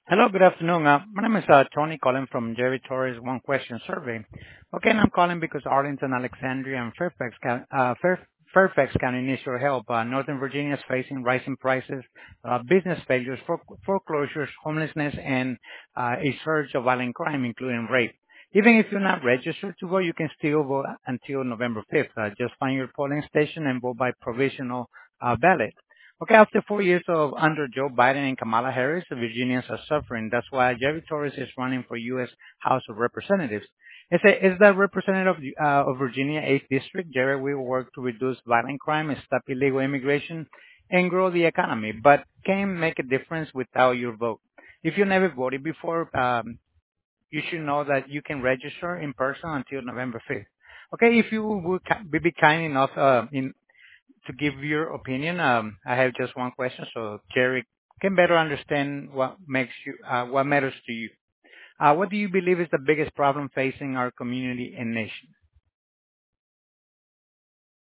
Hello, good afternoon. My name is Tony calling from Jerry Torres One Question Survey. Okay, and I'm calling because Arlington, Alexandria, and Fairfax County needs your help. Northern Virginia is facing rising prices, business failures, foreclosures, homelessness, and a surge of violent crime, including rape. Even if you're not registered to vote, you can still vote until November 5th. Just find your polling station and vote by provisional ballot. Okay, after 4 years of under Joe Biden and Kamala Harris, the Virginians are suffering. That's why Jerry Torres is running for U.S. House of Representatives. Is the representative of Virginia 8th District. Jerry will work to reduce violent crime, stop illegal immigration, and grow the economy, but can make a difference without your vote. If you never voted before, you should know that you can register in person until November 5th. Okay, if you would be kind enough to give your opinion. I have just one question, so Jerry can better understand what matters to you. What do you believe is the biggest problem facing our community and nation?